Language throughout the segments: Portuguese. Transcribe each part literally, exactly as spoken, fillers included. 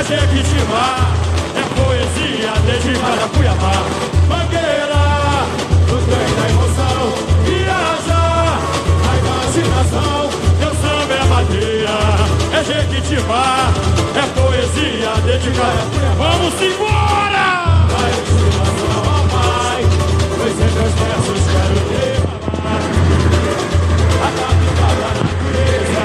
Jequitibá, é poesia dedicada a Cuiabá. Mangueira, no trem da emoção, viaja a imaginação. Meu samba é madeira, é Jequitibá, é poesia dedicada a Cuiabá. Vamos embora! A inspiração, ó Pai, pois em meus versos quero derramar a capital da natureza.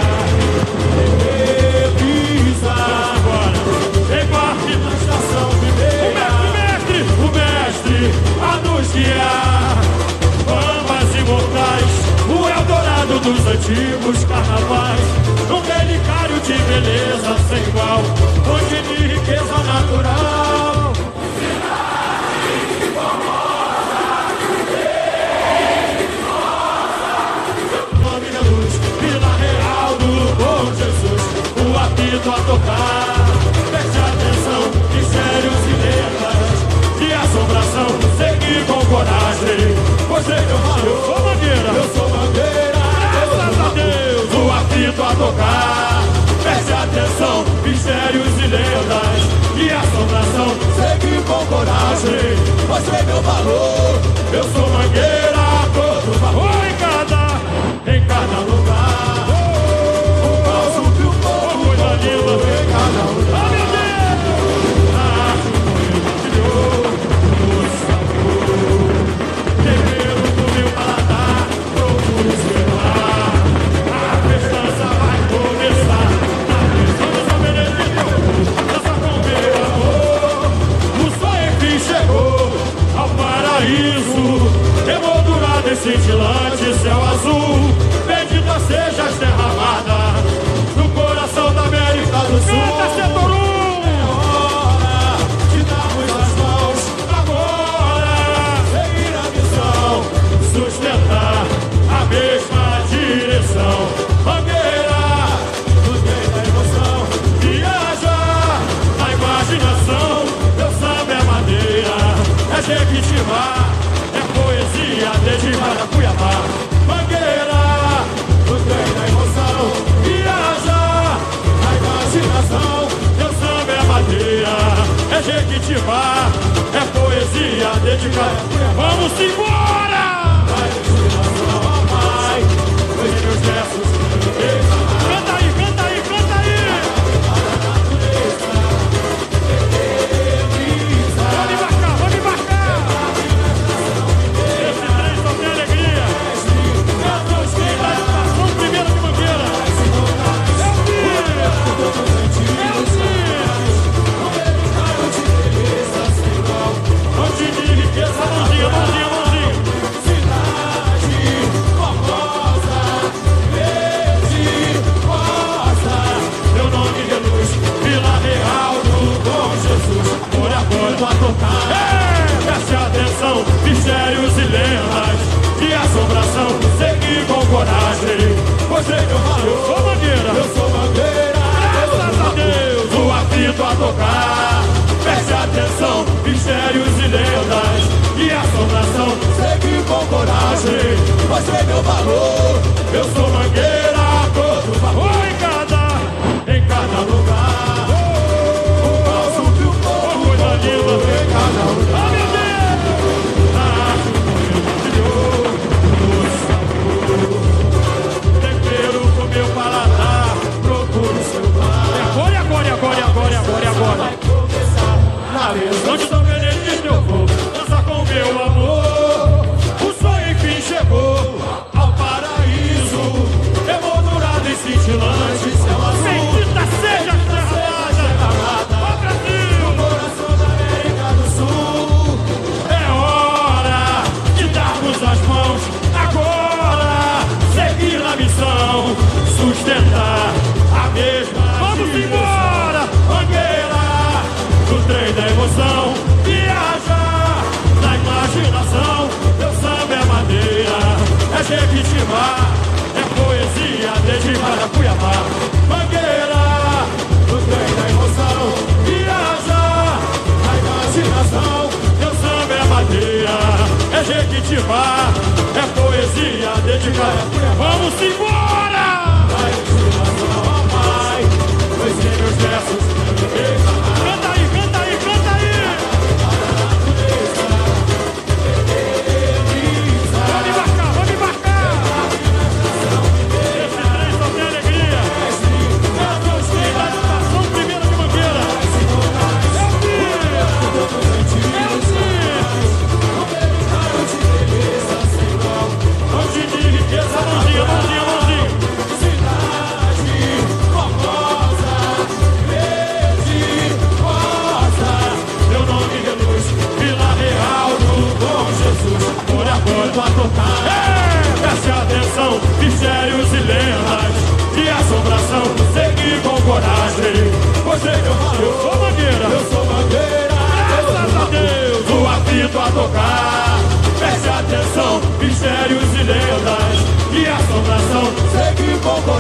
Dos antigos carnavais, um relicário de beleza sem igual, onde de riqueza natural. Cidade formosa, nome da luz, Vila Real do Bom Jesus, o apito a tocar. Preste atenção, mistérios e lendas de assombração, segui com coragem, você meu filho, eu sou mangueira, eu sou mangueira. Deus, o apito a tocar. Preste atenção, mistérios e lendas e assombração, segui com coragem, mostrei meu valor. Eu sou mangueira, todo valor em cada, em cada lugar. O caos que o povo dominou em cada lugar. Oh, meu Deus! Acho que brilhou no sabor. Tempero do meu paladar, procuro esperar. Cintilante céu azul, bendita seja a terra amada, no coração da América do Sul. É hora de darmos as mãos agora, seguir a missão, sustentar a mesma direção. Mangueira, no trem da emoção, viaja na imaginação. Meu samba é madeira, é Jequitibá, dedicada a Cuiabá. Mangueira, no trem da emoção, viaja na imaginação. Meu samba é madeira, é Jequitibá, é poesia dedicada a Cuiabá. Vamos embora! A inspiração, ó Pai, pois em meus versos canta aí, canta aí, canta aí! A natureza, vamos embarcar, vamos embarcar! Preste atenção, mistérios e lendas de assombração, segui com coragem, você meu valor. Eu sou mangueira, eu sou mangueira, graças a Deus, o apito a tocar. Preste atenção, mistérios e lendas de assombração, segui com coragem, você meu valor. Eu sou mangueira, todo valor em cada, em cada lugar. Em cada lugar. Oh, meu Deus! Acho que brilhou no sabor. Tempero com meu paladar, procuro seu bar. E agora, e agora, e agora, e agora, e agora, e agora? Vai começar na mesa onde São Benedito eu vou dançar com meu amor. O sonho enfim chegou ao paraíso, emoldurado e cintilante, céu azul. Bendita seja a terra amada, ó Brasil! As mãos agora, seguir na missão, sustentar a mesma. Vamos direção. Embora, Mangueira, no trem da emoção, viaja na imaginação. Meu samba é madeira, é Jequitibá, é poesia dedicada a Cuiabá. Mangueira, no trem da emoção, viaja na imaginação. Meu samba é madeira, é Jequitibá, é poesia dedicada a Cuiabá. Vamos embora! A inspiração, ó Pai, pois em meus versos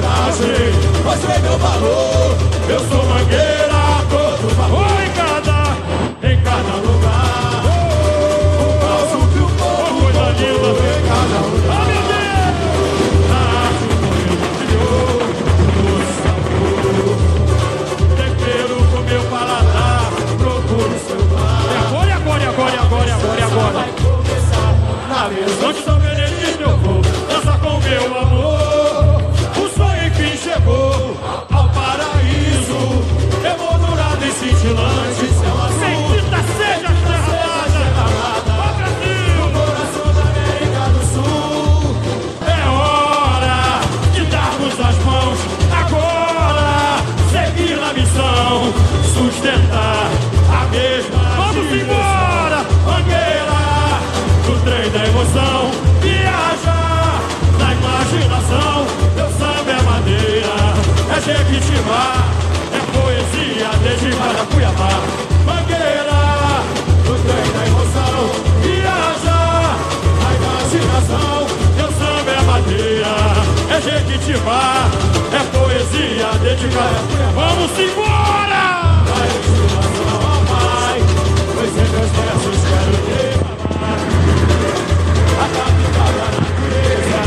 coragem, mostrei meu valor. Eu sou Mangueira, todo valor. Oh, em cada, em cada lugar. O caos que o povo coisa linda em cada lugar. Oh, meu Deus! Na arte o poema criou o sabor. Tempero com meu paladar, procuro seu bar. E agora, e agora, e agora, e agora, e agora, e agora. Vai começar na mesa onde São Benedito eu vou. Dança com meu amor. O sonho enfim chegou ao paraíso, emoldurado e cintilante, céu azul. Bendita seja a terra amada, ó Brasil, no coração da América do Sul. É hora de darmos as mãos agora, seguir na missão, sustentar a mesma. Vamos embora, Mangueira, no trem da emoção, viajar na imaginação. Meu samba é madeira, é Jequitibá, é poesia dedicada a Cuiabá. Mangueira, no trem da emoção, viajar na imaginação. Meu samba é madeira, é Jequitibá, é poesia dedicada a Cuiabá. Vamos embora! Na imaginação, ó Pai, pois em meus versos quero derramar a capital da natureza.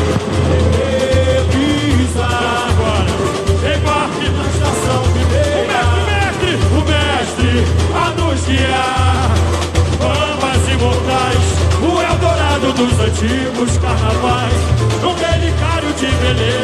Embarque na estação mineira. O mestre, mestre, o mestre a nos guiar. Bambas imortais, o Eldorado dos antigos carnavais. Um relicário de beleza.